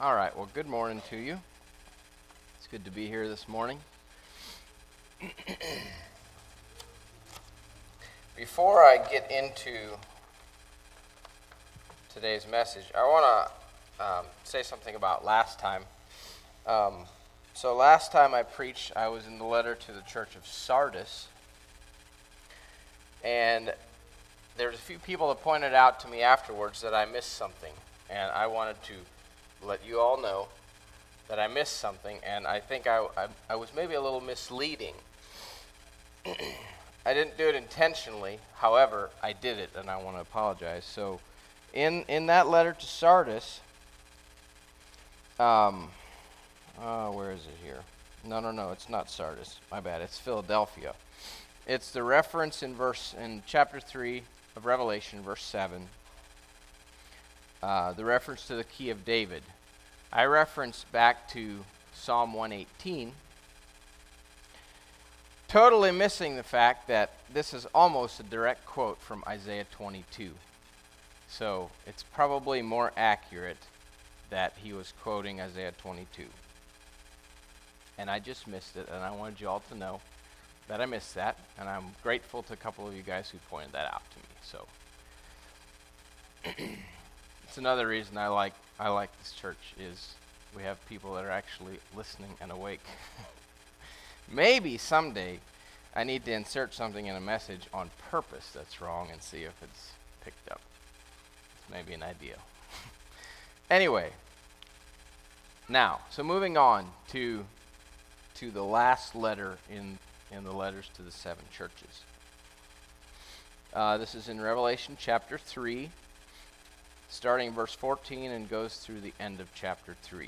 All right, well, good morning to you. It's good to be here this morning. Before I get into today's message, I want to say something about last time. So last time I preached, I was in the letter to the church of Sardis, and there's a few people that pointed out to me afterwards that I missed something, and I wanted to let you all know that I missed something, and I think I was maybe a little misleading. I didn't do it intentionally, however, I did it, and I want to apologize. So, in that letter to Sardis, where is it here? No, it's not Sardis. My bad. It's Philadelphia. It's the reference in chapter 3 of Revelation, verse 7. The reference to the key of David. I reference back to Psalm 118, totally missing the fact that this is almost a direct quote from Isaiah 22. So it's probably more accurate that he was quoting Isaiah 22. And I just missed it, and I wanted you all to know that I missed that, and I'm grateful to a couple of you guys who pointed that out to me. So it's another reason I like this church is we have people that are actually listening and awake. Maybe someday I need to insert something in a message on purpose that's wrong and see if it's picked up. It's maybe an idea. Anyway, now, so moving on to the last letter in the letters to the seven churches. This is in Revelation chapter 3. Starting in verse 14 and goes through the end of chapter 3.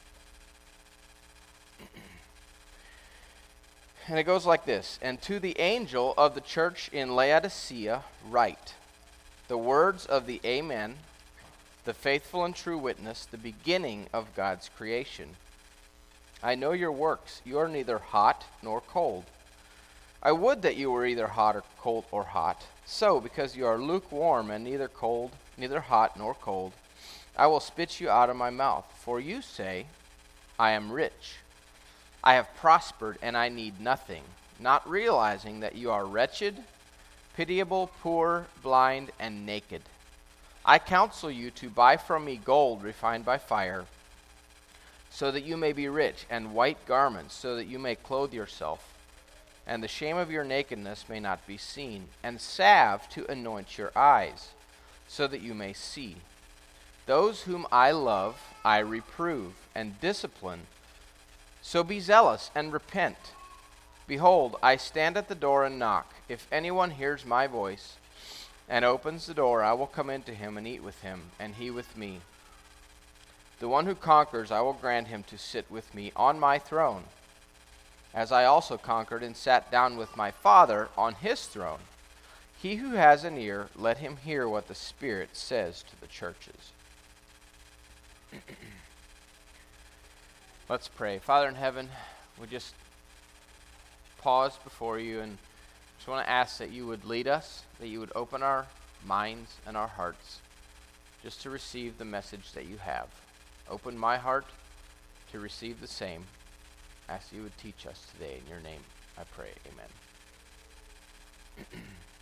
And it goes like this. And to the angel of the church in Laodicea write, the words of the Amen, the faithful and true witness, the beginning of God's creation. I know your works. You are neither hot nor cold. I would that you were either hot or cold or hot. So, because you are lukewarm and neither hot nor cold, I will spit you out of my mouth. For you say, I am rich. I have prospered and I need nothing, not realizing that you are wretched, pitiable, poor, blind, and naked. I counsel you to buy from me gold refined by fire, so that you may be rich, and white garments, so that you may clothe yourself, and the shame of your nakedness may not be seen, and salve to anoint your eyes, so that you may see. Those whom I love, I reprove and discipline. So be zealous and repent. Behold, I stand at the door and knock. If anyone hears my voice and opens the door, I will come into him and eat with him, and he with me. The one who conquers, I will grant him to sit with me on my throne, as I also conquered and sat down with my Father on his throne. He who has an ear, let him hear what the Spirit says to the churches. Let's pray. Father in heaven, we just pause before you and just want to ask that you would lead us, that you would open our minds and our hearts just to receive the message that you have. Open my heart to receive the same. Ask you would teach us today. In your name, I pray. Amen.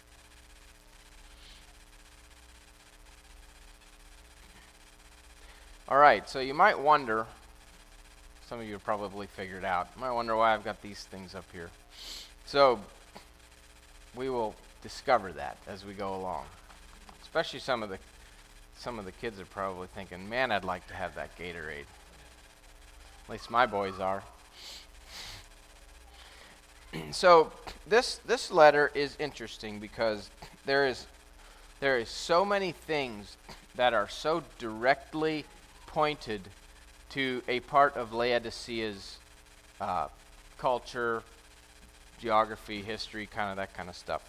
All right, so you might wonder, some of you have probably figured out, you might wonder why I've got these things up here. So we will discover that as we go along. Especially some of the kids are probably thinking, man, I'd like to have that Gatorade. At least my boys are. So this letter is interesting because there is so many things that are so directly pointed to a part of Laodicea's culture, geography, history, kind of that kind of stuff.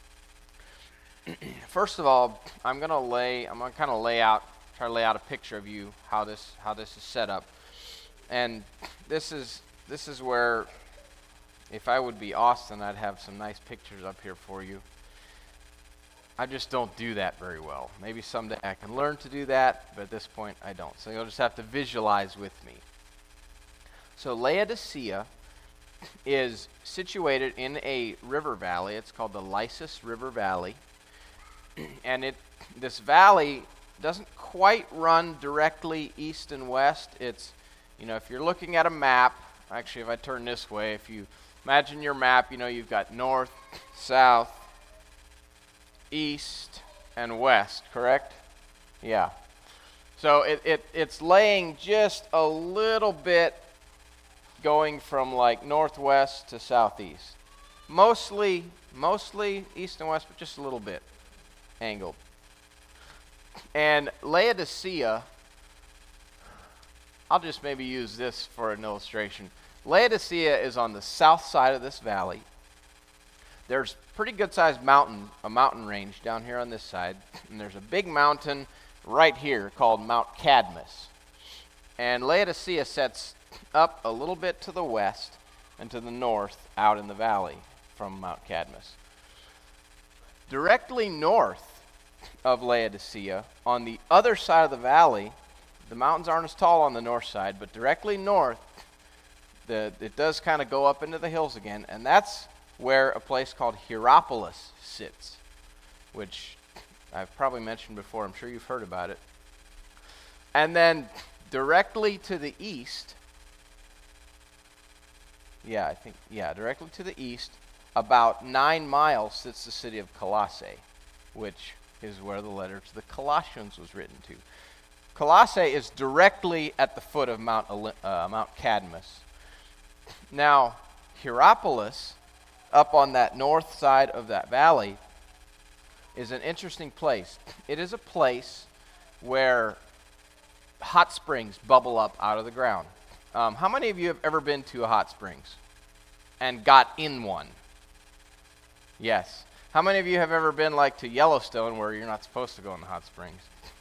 First of all, I'm gonna kind of try to lay out a picture of you how this is set up, and this is where, if I would be Austin, I'd have some nice pictures up here for you. I just don't do that very well. Maybe someday I can learn to do that, but at this point I don't. So you'll just have to visualize with me. So Laodicea is situated in a river valley. It's called the Lysis River Valley. And this valley doesn't quite run directly east and west. It's, if you're looking at a map, actually if I turn this way, if you imagine your map, you've got north, south, east, and west, correct? Yeah. So it's laying just a little bit going from like northwest to southeast. Mostly east and west, but just a little bit angled. And Laodicea, I'll just maybe use this for an illustration. Laodicea is on the south side of this valley. There's pretty good sized a mountain range down here on this side, and there's a big mountain right here called Mount Cadmus. And Laodicea sets up a little bit to the west and to the north out in the valley from Mount Cadmus. Directly north of Laodicea, on the other side of the valley, the mountains aren't as tall on the north side, but directly north, it does kind of go up into the hills again, and that's where a place called Hierapolis sits, which I've probably mentioned before. I'm sure you've heard about it. And then directly to the east, directly to the east, about 9 miles sits the city of Colossae, which is where the letter to the Colossians was written to. Colossae is directly at the foot of Mount Cadmus. Now, Hierapolis, up on that north side of that valley, is an interesting place. It is a place where hot springs bubble up out of the ground. How many of you have ever been to a hot springs and got in one? Yes. How many of you have ever been like to Yellowstone where you're not supposed to go in the hot springs?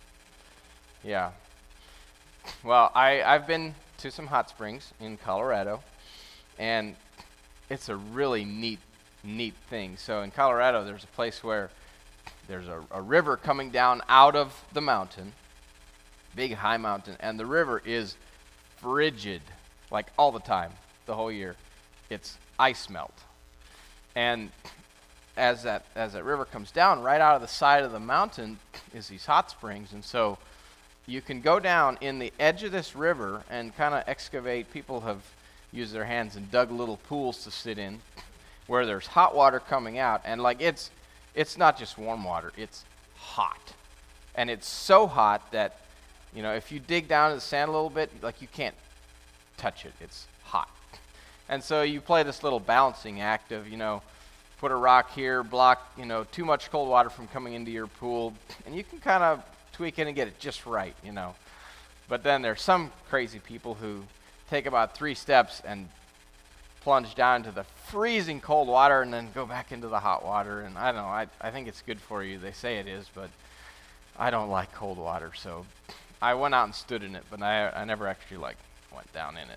Yeah. Well, I've been to some hot springs in Colorado, and it's a really neat thing. So in Colorado, there's a place where there's a river coming down out of the mountain, big high mountain, and the river is frigid, like all the time, the whole year. It's ice melt. And as that river comes down, right out of the side of the mountain is these hot springs. And so you can go down in the edge of this river and kind of excavate. People have used their hands and dug little pools to sit in where there's hot water coming out. And like it's not just warm water, it's hot. And it's so hot that, if you dig down in the sand a little bit, like you can't touch it. It's hot. And so you play this little balancing act of, put a rock here, block, too much cold water from coming into your pool, and you can kind of tweak it and get it just right, But then there's some crazy people who take about 3 steps and plunge down into the freezing cold water and then go back into the hot water. And I don't know, I think it's good for you. They say it is, but I don't like cold water, so I went out and stood in it, but I never actually went down in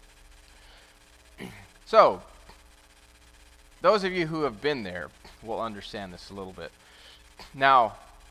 it. So, those of you who have been there will understand this a little bit. Now,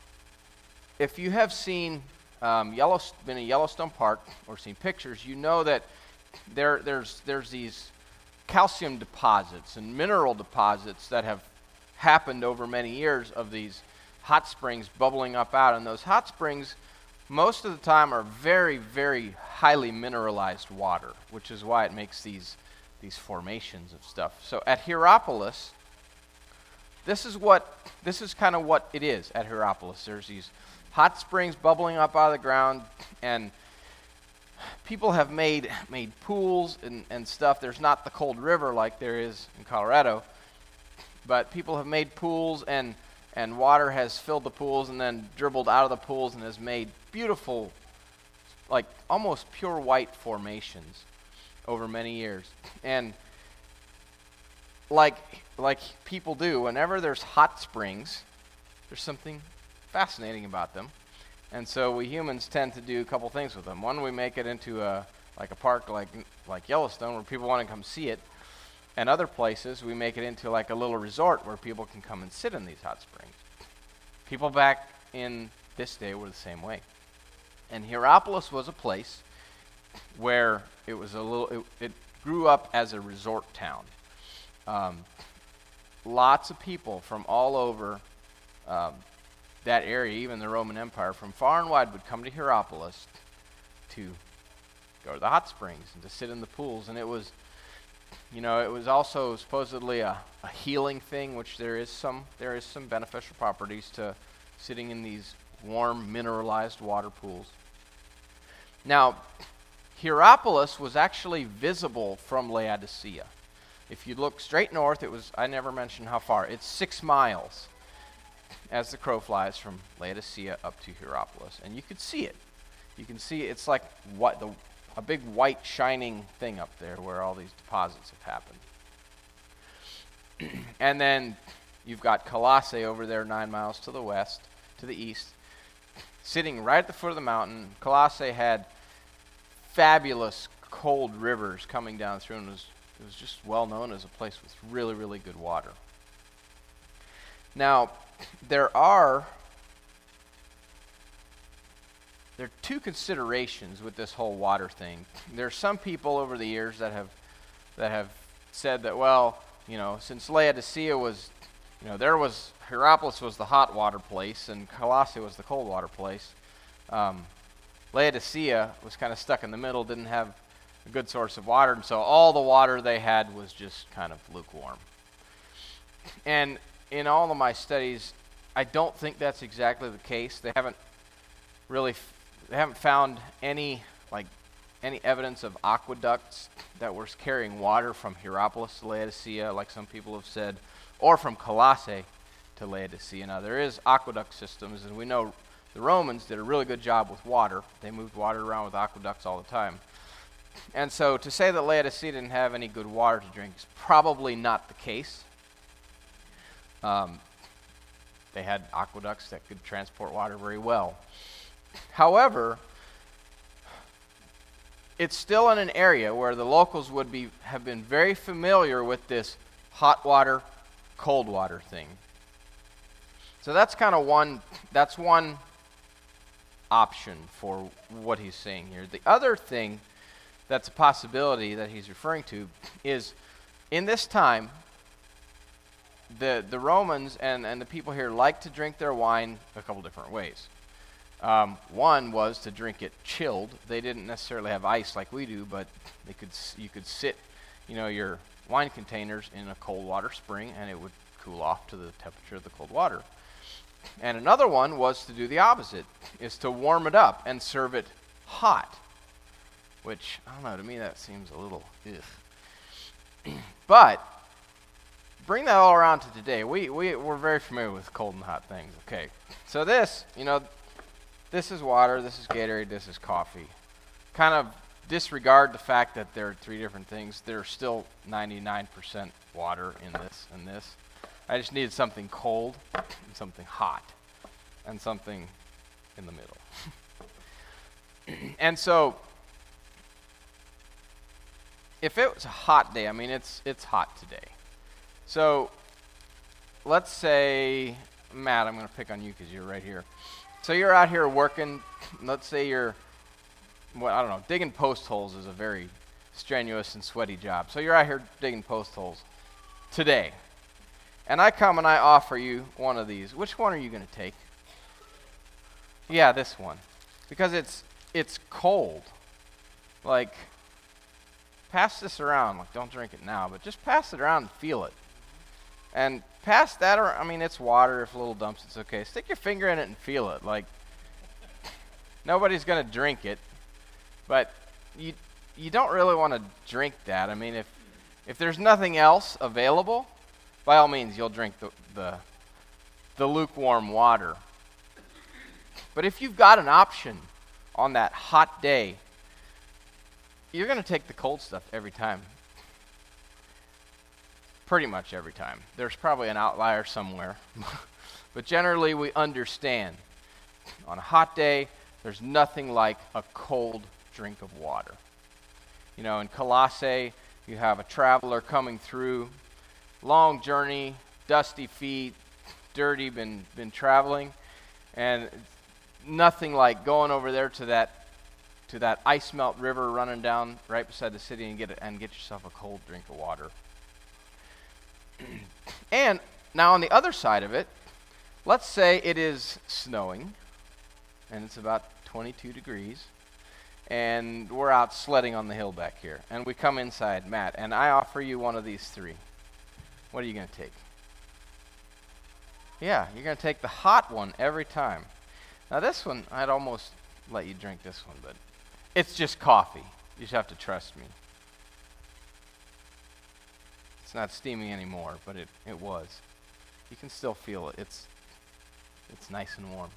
if you have been in Yellowstone Park or seen pictures, you know that there's these calcium deposits and mineral deposits that have happened over many years of these hot springs bubbling up out. And those hot springs, most of the time, are very, very highly mineralized water, which is why it makes these formations of stuff. So at Hierapolis, this is kind of what it is at Hierapolis. There's these hot springs bubbling up out of the ground, and people have made pools and stuff. There's not the cold river like there is in Colorado, but people have made pools, and water has filled the pools and then dribbled out of the pools and has made beautiful, like almost pure white formations over many years. And like people do, whenever there's hot springs, there's something fascinating about them. And so we humans tend to do a couple things with them. One, we make it into a park like Yellowstone where people want to come see it. And other places, we make it into like a little resort where people can come and sit in these hot springs. People back in this day were the same way. And Hierapolis was a place where it was it grew up as a resort town. Lots of people from all over that area, even the Roman Empire, from far and wide would come to Hierapolis to go to the hot springs and to sit in the pools. And it was also supposedly a healing thing, which there is some beneficial properties to sitting in these warm, mineralized water pools. Now, Hierapolis was actually visible from Laodicea. If you look straight north, I never mentioned how far. It's 6 miles as the crow flies from Laodicea up to Hierapolis. And you could see it. You can see it's like a big white shining thing up there where all these deposits have happened. And then you've got Colossae over there 9 miles to the east, sitting right at the foot of the mountain. Colossae had fabulous cold rivers coming down through, and it was just well known as a place with really, really good water. Now, there are 2 considerations with this whole water thing. There's some people over the years that have said that, well, since Laodicea was, Hierapolis was the hot water place and Colossae was the cold water place. Laodicea was kind of stuck in the middle, didn't have a good source of water, and so all the water they had was just kind of lukewarm. And in all of my studies, I don't think that's exactly the case. They haven't found any evidence of aqueducts that were carrying water from Hierapolis to Laodicea, like some people have said, or from Colossae to Laodicea. Now, there is aqueduct systems, and we know the Romans did a really good job with water. They moved water around with aqueducts all the time. And so to say that Laodicea didn't have any good water to drink is probably not the case. They had aqueducts that could transport water very well. However, it's still in an area where the locals have been very familiar with this hot water, cold water thing. So that's one option for what he's saying here. The other thing that's a possibility that he's referring to is, in this time, the Romans and the people here like to drink their wine a couple different ways. One was to drink it chilled. They didn't necessarily have ice like we do, but you could sit, your wine containers in a cold water spring, and it would cool off to the temperature of the cold water. And another one was to do the opposite, is to warm it up and serve it hot, which, I don't know, to me that seems a little ugh. But bring that all around to today. We're very familiar with cold and hot things. Okay, so this is water, this is Gatorade, this is coffee. Kind of disregard the fact that there are 3 different things. There's still 99% water in this and this. I just needed something cold, and something hot, and something in the middle. And so, if it was a hot day, it's hot today. So, let's say, Matt, I'm going to pick on you because you're right here. So you're out here working, let's say you're, digging post holes is a very strenuous and sweaty job. So you're out here digging post holes today. And I come and I offer you one of these. Which one are you going to take? Yeah, this one. Because it's cold. Pass this around. Don't drink it now, but just pass it around and feel it. And pass that around. It's water. If a little dumps, it's okay. Stick your finger in it and feel it. Nobody's going to drink it, but you don't really want to drink that. If there's nothing else available, by all means, you'll drink the lukewarm water. But if you've got an option on that hot day, you're going to take the cold stuff every time. Pretty much every time. There's probably an outlier somewhere. But generally, we understand. On a hot day, there's nothing like a cold drink of water. In Colossae, you have a traveler coming through, long journey, dusty feet, dirty, been traveling, and nothing like going over there to that ice melt river running down right beside the city and get yourself a cold drink of water. And now on the other side of it, let's say it is snowing, and it's about 22 degrees, and we're out sledding on the hill back here, and we come inside, Matt, and I offer you one of these three. What are you going to take? Yeah, you're going to take the hot one every time. Now this one, I'd almost let you drink this one, but it's just coffee. You just have to trust me. It's not steaming anymore, but it was. You can still feel it. It's nice and warm.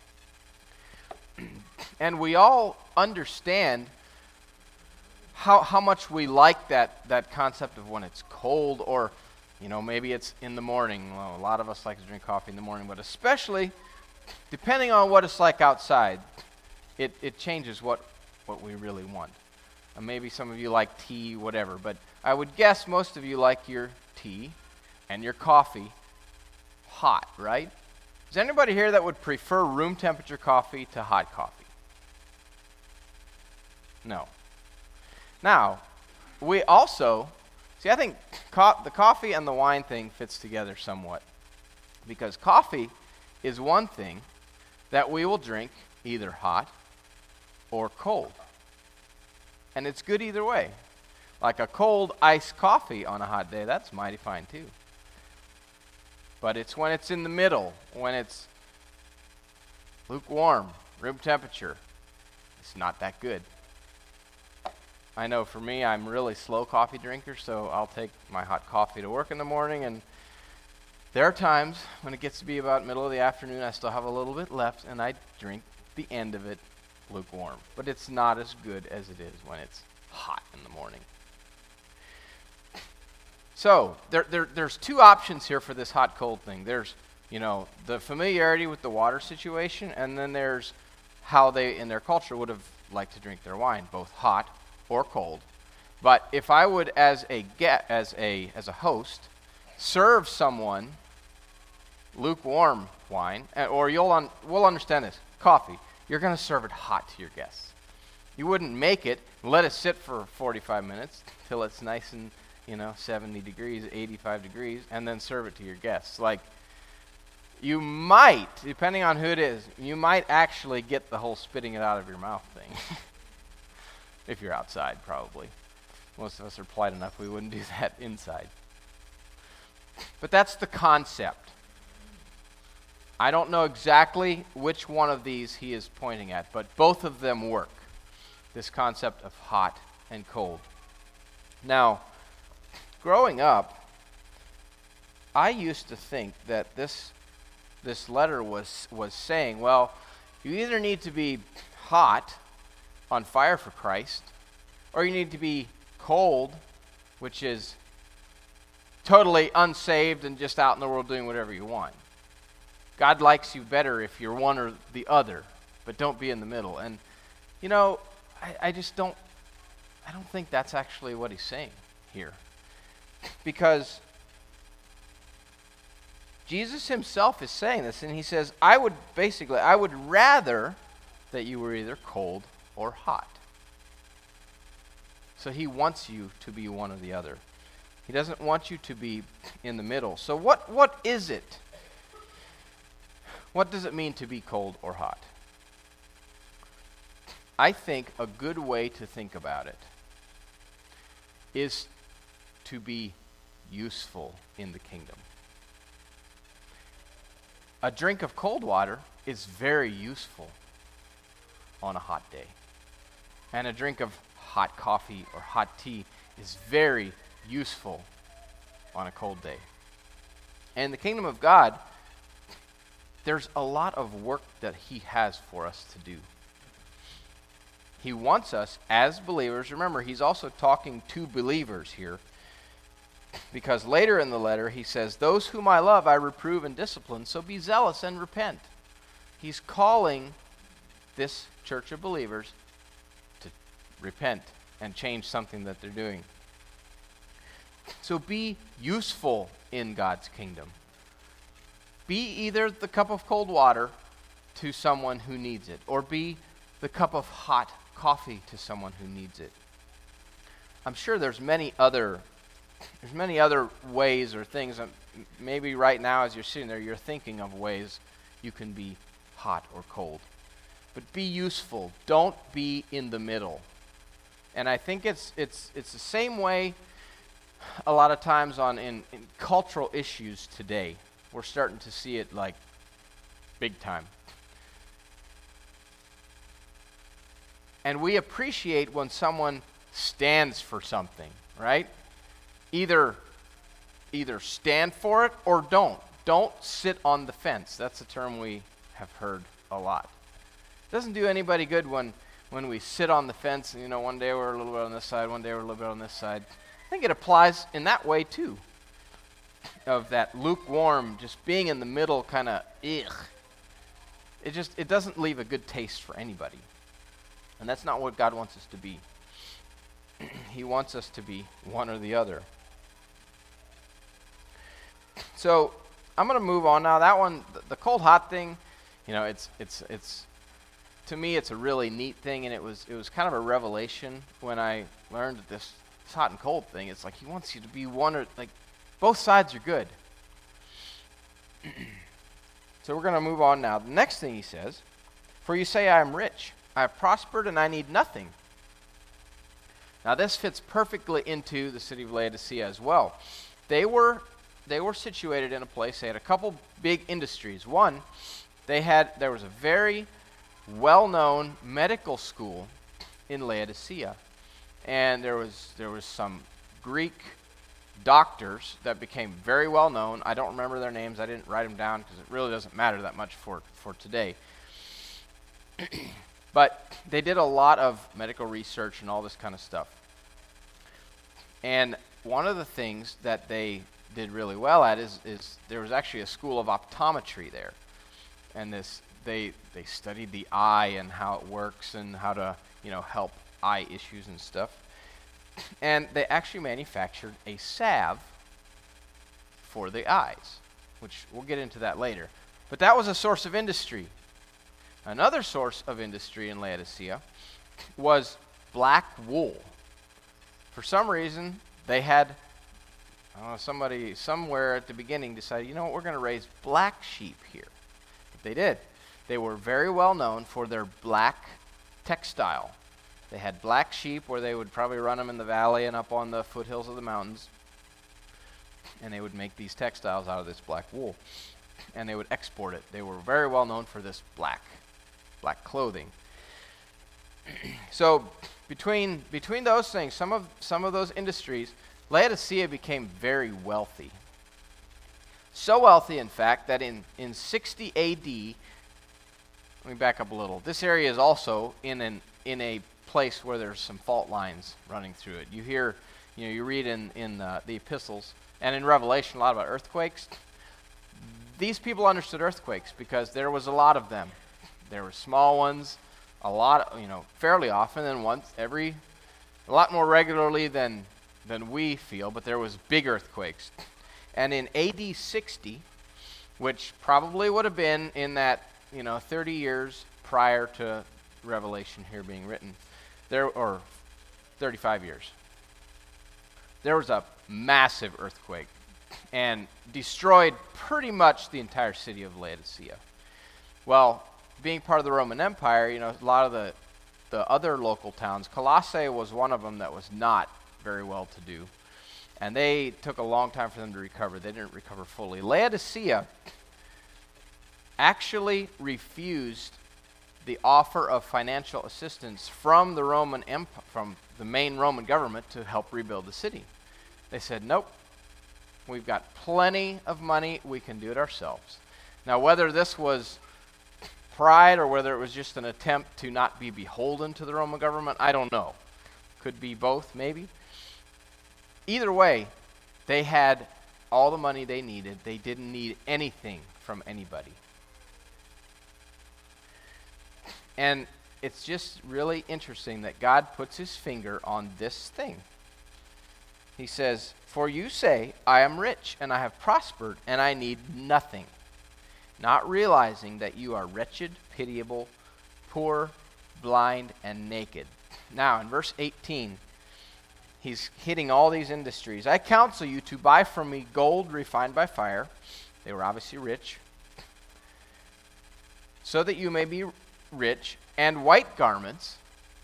And we all understand how much we like that concept of when it's cold, or maybe it's in the morning. Well, a lot of us like to drink coffee in the morning, but especially depending on what it's like outside, it changes what we really want. Maybe some of you like tea, whatever, but I would guess most of you like your tea and your coffee hot, right? Is there anybody here that would prefer room temperature coffee to hot coffee? No. Now, we also, I think the coffee and the wine thing fits together somewhat, because coffee is one thing that we will drink either hot or cold. And it's good either way. Like a cold iced coffee on a hot day, that's mighty fine too. But it's when it's in the middle, when it's lukewarm, room temperature, it's not that good. I know for me, I'm a really slow coffee drinker, so I'll take my hot coffee to work in the morning, and there are times when it gets to be about middle of the afternoon, I still have a little bit left, and I drink the end of it lukewarm. But it's not as good as it is when it's hot in the morning. So there's two options here for this hot-cold thing. There's, the familiarity with the water situation, and then there's how they, in their culture, would have liked to drink their wine, both hot or cold. But if I would, as a host, serve someone lukewarm wine, or we'll understand this, coffee, you're going to serve it hot to your guests. You wouldn't make it, let it sit for 45 minutes till it's nice and 70 degrees, 85 degrees, and then serve it to your guests. Like, you might, depending on who it is, you might actually get the whole spitting it out of your mouth thing. If you're outside, probably. Most of us are polite enough, we wouldn't do that inside. But that's the concept. I don't know exactly which one of these he is pointing at, but both of them work. This concept of hot and cold. Now, growing up, I used to think that this letter was saying, well, you either need to be hot, on fire for Christ, or you need to be cold, which is totally unsaved and just out in the world doing whatever you want. God likes you better if you're one or the other, but don't be in the middle. And I don't think that's actually what he's saying here. Because Jesus himself is saying this, and he says, I would rather that you were either cold or hot. So he wants you to be one or the other. He doesn't want you to be in the middle. So what is it? What does it mean to be cold or hot? I think a good way to think about it is to be useful in the kingdom. A drink of cold water is very useful on a hot day. And a drink of hot coffee or hot tea is very useful on a cold day. And the kingdom of God, there's a lot of work that he has for us to do. He wants us as believers, remember, he's also talking to believers here, because later in the letter he says, those whom I love I reprove and discipline, so be zealous and repent. He's calling this church of believers to repent and change something that they're doing. So be useful in God's kingdom. Be either the cup of cold water to someone who needs it, or be the cup of hot coffee to someone who needs it. I'm sure there's many other ways or things. Maybe right now as you're sitting there, you're thinking of ways you can be hot or cold. But be useful. Don't be in the middle. And I think it's the same way a lot of times in cultural issues today. We're starting to see it like big time. And we appreciate when someone stands for something, right? Either stand for it or don't. Don't sit on the fence. That's a term we have heard a lot. It doesn't do anybody good when we sit on the fence and, one day we're a little bit on this side, one day we're a little bit on this side. I think it applies in that way too. Of that lukewarm, just being in the middle kind of, ugh. It doesn't leave a good taste for anybody. And that's not what God wants us to be. He wants us to be one or the other. So I'm going to move on now. That one, the cold hot thing, it's to me it's a really neat thing, and it was kind of a revelation when I learned that this hot and cold thing. It's like he wants you to be one or like both sides are good. So we're going to move on now. The next thing he says, "For you say I am rich, I have prospered, and I need nothing." Now this fits perfectly into the city of Laodicea as well. They were situated in a place, they had a couple big industries. One, there was a very well-known medical school in Laodicea. And there was some Greek doctors that became very well known. I don't remember their names. I didn't write them down because it really doesn't matter that much for today. But they did a lot of medical research and all this kind of stuff. And one of the things that they did really well at is there was actually a school of optometry there. And they studied the eye and how it works and how to, help eye issues and stuff. And they actually manufactured a salve for the eyes, which we'll get into that later. But that was a source of industry. Another source of industry in Laodicea was black wool. For some reason, they had somebody somewhere at the beginning decided, we're going to raise black sheep here. But they did. They were very well known for their black textile. They had black sheep where they would probably run them in the valley and up on the foothills of the mountains. And they would make these textiles out of this black wool. And they would export it. They were very well known for this black clothing. So between those things, some of those industries, Laodicea became very wealthy. So wealthy, in fact, that in 60 AD, let me back up a little. This area is also in a place where there's some fault lines running through it. You read in the epistles and in Revelation a lot about earthquakes. These people understood earthquakes because there was a lot of them. There were small ones, a lot, fairly often, and a lot more regularly than we feel, but there was big earthquakes. And in AD 60, which probably would have been in that 30 years prior to Revelation here being written, or 35 years, there was a massive earthquake and destroyed pretty much the entire city of Laodicea. Well, being part of the Roman Empire, a lot of the other local towns, Colossae was one of them that was not very well to do. And they took a long time for them to recover. They didn't recover fully. Laodicea actually refused the offer of financial assistance from from the main Roman government to help rebuild the city. They said, nope, we've got plenty of money, we can do it ourselves. Now, whether this was pride or whether it was just an attempt to not be beholden to the Roman government, I don't know. Could be both, maybe. Either way, they had all the money they needed. They didn't need anything from anybody. And it's just really interesting that God puts his finger on this thing. He says, "For you say, I am rich, and I have prospered, and I need nothing." not realizing that you are wretched, pitiable, poor, blind, and naked. Now, in verse 18, he's hitting all these industries. I counsel you to buy from me gold refined by fire. They were obviously rich. So that you may be rich, and white garments.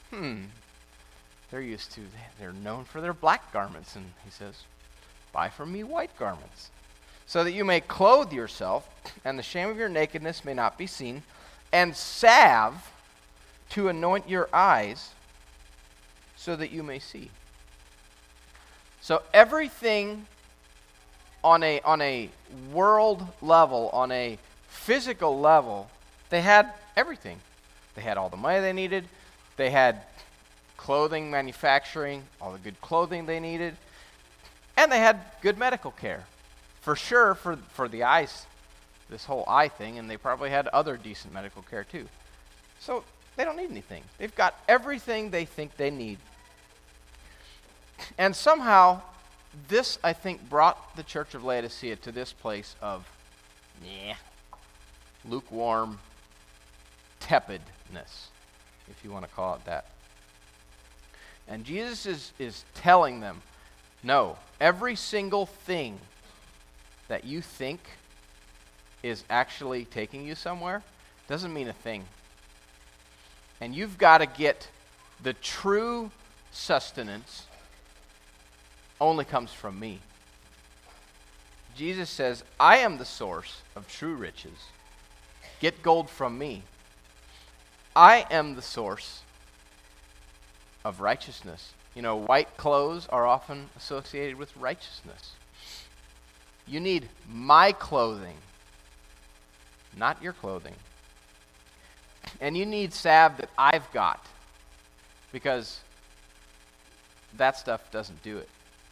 They're known for their black garments. And he says, buy from me white garments. So that you may clothe yourself, and the shame of your nakedness may not be seen, and salve to anoint your eyes, so that you may see. So everything on a world level, on a physical level, they had everything. They had all the money they needed. They had clothing manufacturing, all the good clothing they needed. And they had good medical care. For sure, for the eyes, this whole eye thing, and they probably had other decent medical care too. So they don't need anything. They've got everything they think they need. And somehow, this, I think, brought the church of Laodicea to this place of, lukewarm, tepidness, if you want to call it that. And Jesus is telling them, no, every single thing that you think is actually taking you somewhere doesn't mean a thing. And you've got to get the true sustenance only comes from me. Jesus says, I am the source of true riches. Get gold from me. I am the source of righteousness. You know, white clothes are often associated with righteousness. You need my clothing, not your clothing. And you need salve that I've got, because that stuff doesn't do it.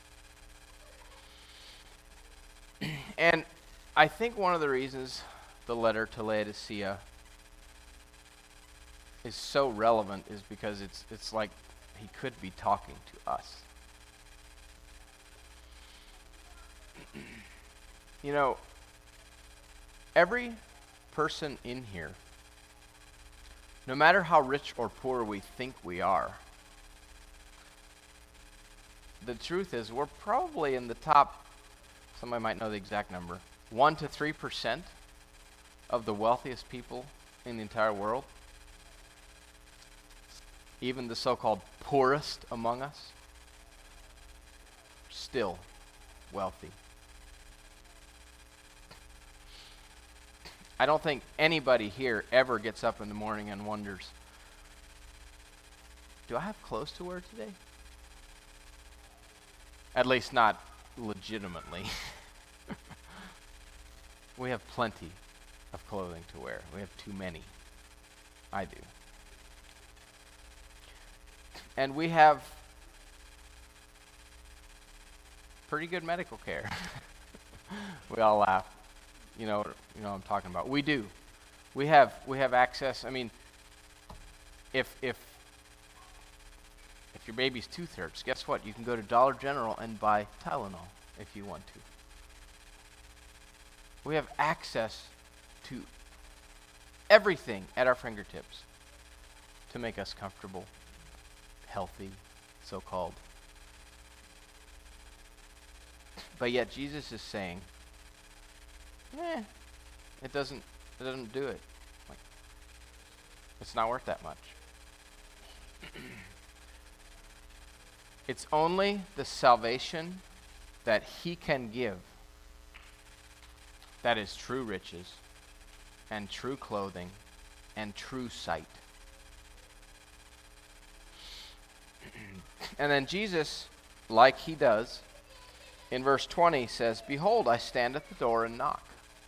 And I think one of the reasons the letter to Laodicea is so relevant is because it's like he could be talking to us. You know, every person in here, no matter how rich or poor we think we are, the truth is we're probably in the top, somebody might know the exact number, 1 to 3% of the wealthiest people in the entire world. Even the so-called poorest among us, still wealthy. I don't think anybody here ever gets up in the morning and wonders, do I have clothes to wear today? At least not legitimately. We have plenty of clothing to wear. We have too many. I do. And we have pretty good medical care. We all laugh. You know what I'm talking about. We do. We have access. I mean, if your baby's tooth hurts, guess what? You can go to Dollar General and buy Tylenol if you want to. We have access to everything at our fingertips to make us comfortable, healthy, so-called. But yet Jesus is saying, it doesn't do it. Like, it's not worth that much. It's only the salvation that he can give that is true riches and true clothing and true sight. And then Jesus, like he does, in verse 20 says, behold, I stand at the door and knock.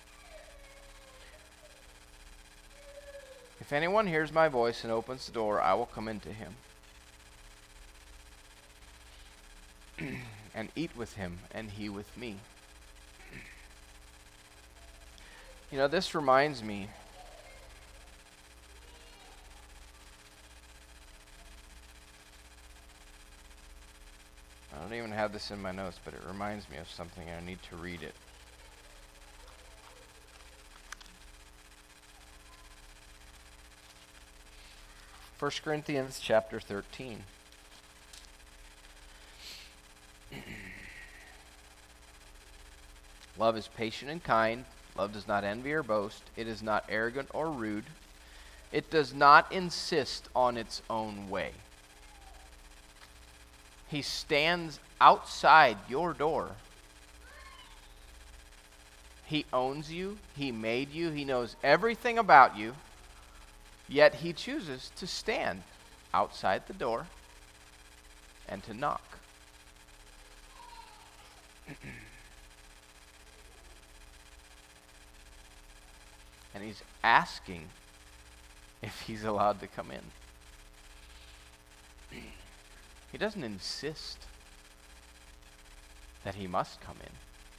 If anyone hears my voice and opens the door, I will come into him and eat with him and he with me. You know, this reminds me I don't even have this in my notes, but it reminds me of something and I need to read it. 1 Corinthians chapter 13. Love is patient and kind. Love does not envy or boast. It is not arrogant or rude. It does not insist on its own way. He stands outside your door. He owns you. He made you. He knows everything about you. Yet he chooses to stand outside the door and to knock. And he's asking if he's allowed to come in. He doesn't insist that he must come in.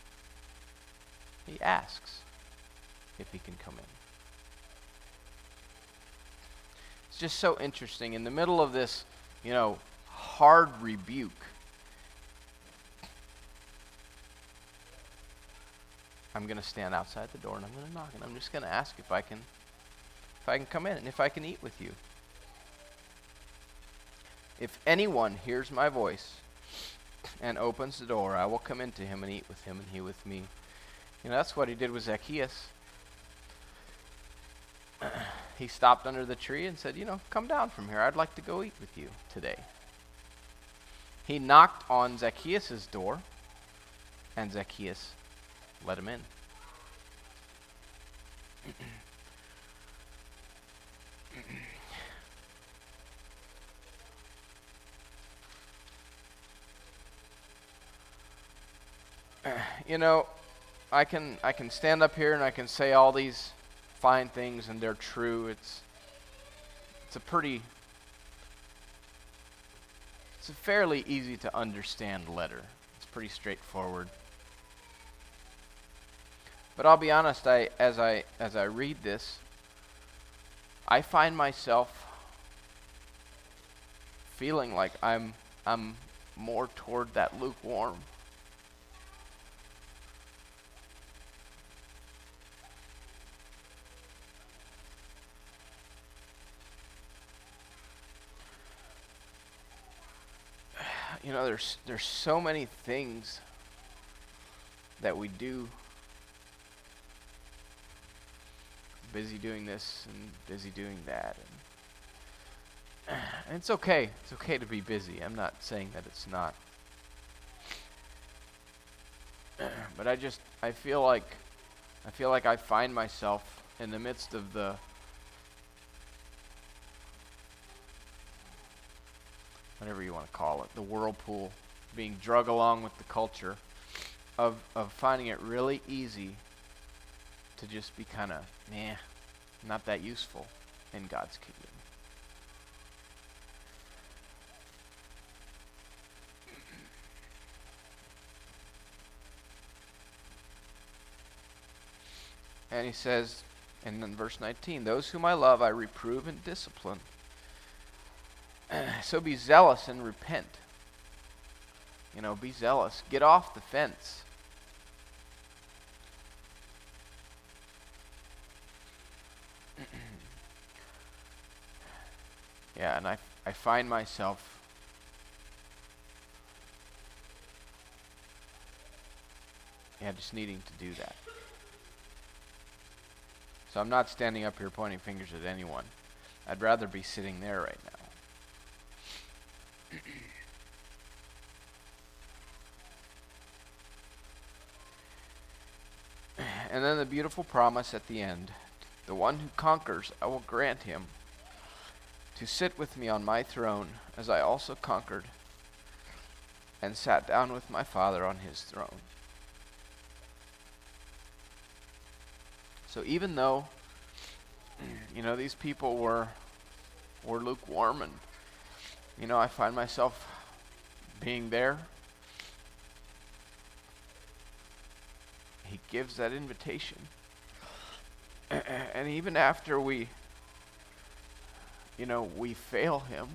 He asks if he can come in. It's just so interesting. In the middle of this, hard rebuke, I'm going to stand outside the door and I'm going to knock and I'm just going to ask if I can come in and if I can eat with you. If anyone hears my voice and opens the door, I will come into him and eat with him and he with me. That's what he did with Zacchaeus. He stopped under the tree and said, come down from here. I'd like to go eat with you today. He knocked on Zacchaeus' door and Zacchaeus let him in. I can stand up here and I can say all these fine things and they're true. It's a fairly easy to understand letter. It's pretty straightforward. But I'll be honest, as I read this, I find myself feeling like I'm more toward that lukewarm. There's so many things that we do. Busy doing this and busy doing that. And it's okay. It's okay to be busy. I'm not saying that it's not. But I feel like I find myself in the midst of the whatever you want to call it, the whirlpool, being drug along with the culture of finding it really easy to just be kind of, not that useful in God's kingdom. And he says, and in verse 19, those whom I love I reprove and discipline. So be zealous and repent. Be zealous. Get off the fence. Yeah, and I find myself just needing to do that. So I'm not standing up here pointing fingers at anyone. I'd rather be sitting there right now. And then the beautiful promise at the end, the one who conquers, I will grant him to sit with me on my throne, as I also conquered and sat down with my Father on his throne. So even though, these people were lukewarm and, I find myself being there, he gives that invitation. And even after we fail him,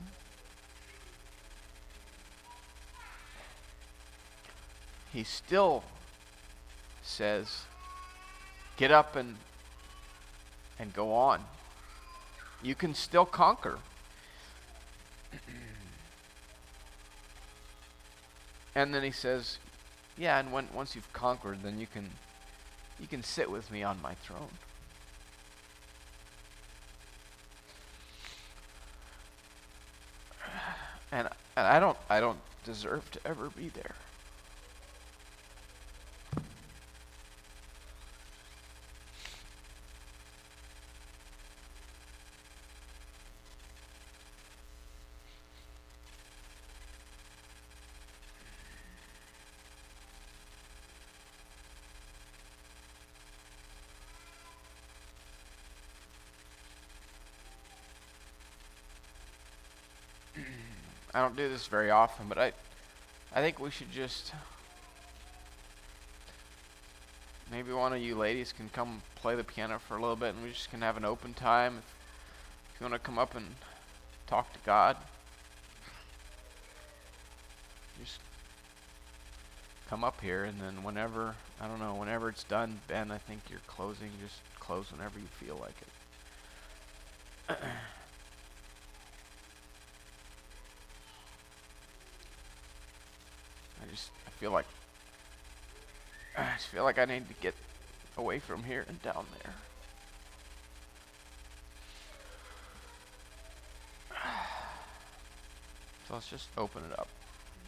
he still says, get up and go on. You can still conquer. And then he says, yeah, and once you've conquered, then you can sit with me on my throne. And I don't deserve to ever be there. I don't do this very often, but I think we should just, maybe one of you ladies can come play the piano for a little bit, and we just can have an open time. If you want to come up and talk to God, just come up here, and then whenever it's done, Ben, I think you're closing, just close whenever you feel like it. I just feel like I need to get away from here and down there. So let's just open it up.